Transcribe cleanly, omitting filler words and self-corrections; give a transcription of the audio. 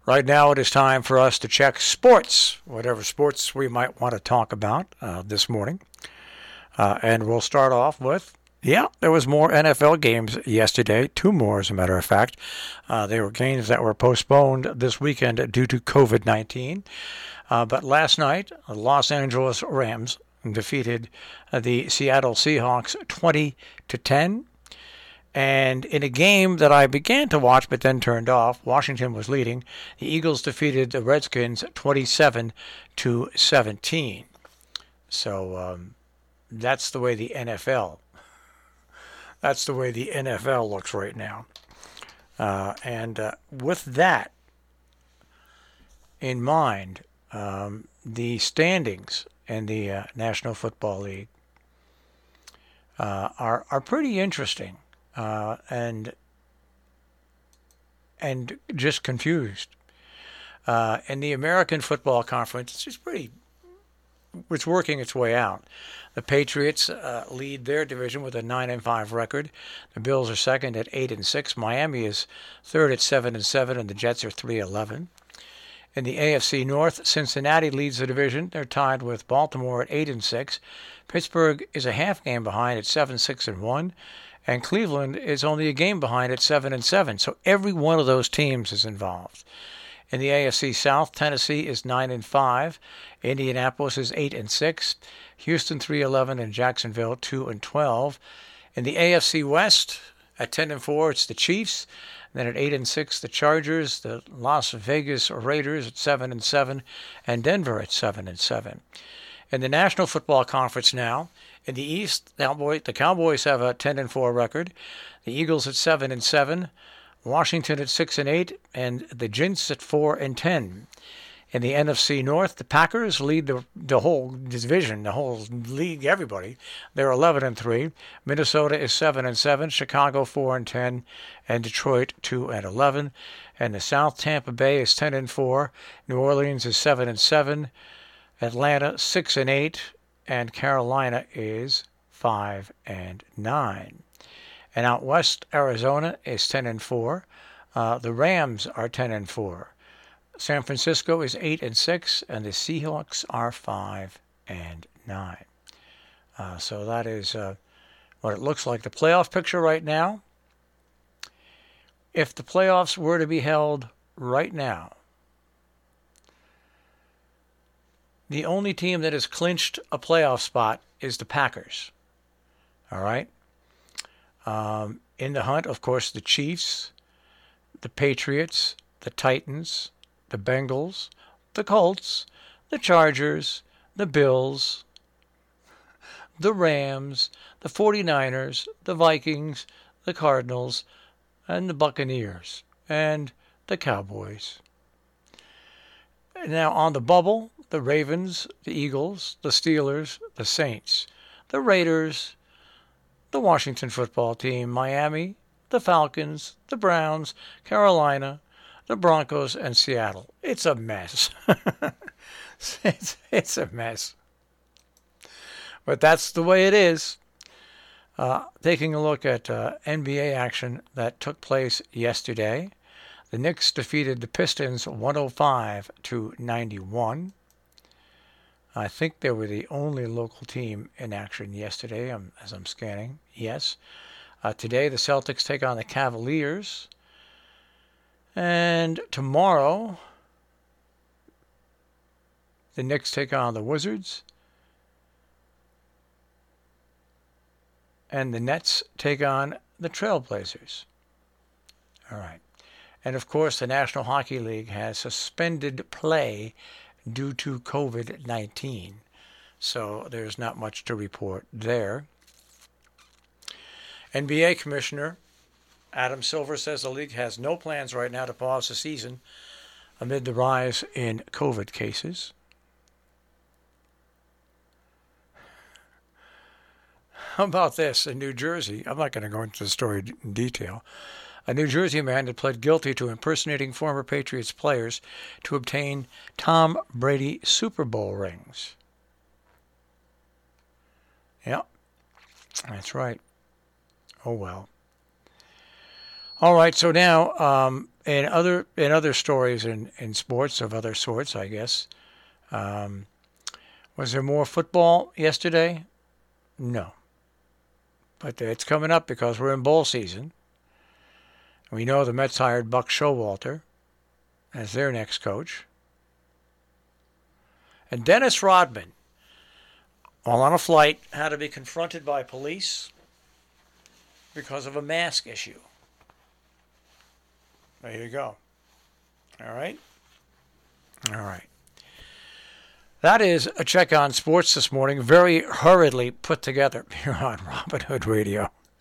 Right now, it is time for us to check sports, whatever sports we might want to talk about this morning. And we'll start off with, there was more NFL games yesterday, two more as a matter of fact. They were games that were postponed this weekend due to COVID-19. But last night, the Los Angeles Rams defeated the Seattle Seahawks 20-10. And in a game that I began to watch but then turned off, Washington was leading. The Eagles defeated the Redskins 27-17. So that's the way the NFL. That's the way the NFL looks right now. And with that in mind, the standings in the National Football League are pretty interesting. And just confused. In the American Football Conference, it's working its way out. The Patriots lead their division with a 9-5 record. The Bills are second at 8-6. Miami is third at 7-7, and the Jets are 3-11. In the AFC North, Cincinnati leads the division. They're tied with Baltimore at 8-6. Pittsburgh is a half game behind at 7-6-1. And Cleveland is only a game behind at 7-7. So every one of those teams is involved. In the AFC South, Tennessee is 9-5. Indianapolis is 8-6. Houston 3-11 and Jacksonville 2-12. In the AFC West, at 10-4, it's the Chiefs. Then at 8-6, the Chargers, the Las Vegas Raiders at 7-7, and Denver at 7-7. In the National Football Conference now, in the East, the Cowboys have a 10-4 record. The Eagles at 7-7, Washington at 6-8, and the Giants at 4-10. In the NFC North, the Packers lead the whole division, the whole league, everybody. They're 11-3. Minnesota is 7-7, Chicago 4-10, and Detroit 2-11. And the South, Tampa Bay is 10-4, New Orleans is 7-7, Atlanta 6-8. And Carolina is 5-9. And out west, Arizona is 10-4. The Rams are 10-4. San Francisco is 8-6, and the Seahawks are 5-9. So that is what it looks like. The playoff picture right now. If the playoffs were to be held right now, the only team that has clinched a playoff spot is the Packers. All right? In the hunt, of course, the Chiefs, the Patriots, the Titans, the Bengals, the Colts, the Chargers, the Bills, the Rams, the 49ers, the Vikings, the Cardinals, and the Buccaneers, and the Cowboys. Now, on the bubble, the Ravens, the Eagles, the Steelers, the Saints, the Raiders, the Washington football team, Miami, the Falcons, the Browns, Carolina, the Broncos, and Seattle. It's a mess. It's a mess. But that's the way it is. Taking a look at NBA action that took place yesterday. The Knicks defeated the Pistons 105-91. I think they were the only local team in action yesterday, as I'm scanning. Yes. Today, the Celtics take on the Cavaliers. And tomorrow, the Knicks take on the Wizards. And the Nets take on the Trailblazers. All right. And, of course, the National Hockey League has suspended play due to COVID-19. So there's not much to report there. NBA Commissioner Adam Silver says the league has no plans right now to pause the season amid the rise in COVID cases. How about this? In New Jersey, I'm not going to go into the story in detail. A New Jersey man had pled guilty to impersonating former Patriots players to obtain Tom Brady Super Bowl rings. Yep, that's right. Oh, well. All right, so now in other stories in sports of other sorts, I guess. Was there more football yesterday? No. But it's coming up because we're in bowl season. We know the Mets hired Buck Showalter as their next coach. And Dennis Rodman, while on a flight, had to be confronted by police because of a mask issue. There you go. All right? All right. That is a check on sports this morning, very hurriedly put together here on Robin Hood Radio.